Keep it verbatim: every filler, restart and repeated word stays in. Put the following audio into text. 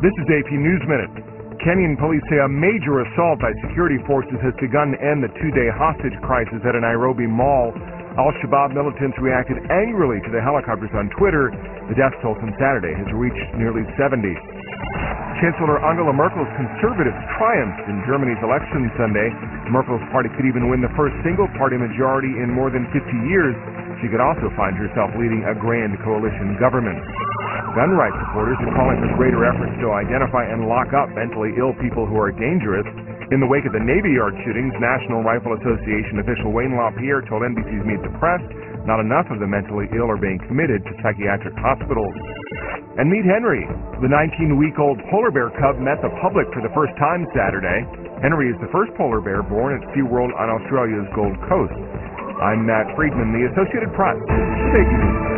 This is A P News Minute. Kenyan police say a major assault by security forces has begun to end the two-day hostage crisis at a Nairobi mall. Al-Shabaab militants reacted angrily to the helicopters on Twitter. The death toll since Saturday has reached nearly seventy. Chancellor Angela Merkel's conservatives triumphed in Germany's election Sunday. Merkel's party could even win the first single-party majority in more than fifty years. She could also find herself leading a grand coalition government. Gun rights supporters are calling for greater efforts to identify and lock up mentally ill people who are dangerous. In the wake of the Navy Yard shootings, National Rifle Association official Wayne LaPierre told N B C's Meet the Press not enough of the mentally ill are being committed to psychiatric hospitals. And meet Henry. The nineteen-week-old polar bear cub met the public for the first time Saturday. Henry is the first polar bear born at SeaWorld on Australia's Gold Coast. I'm Matt Friedman, the Associated Press. Stay tuned.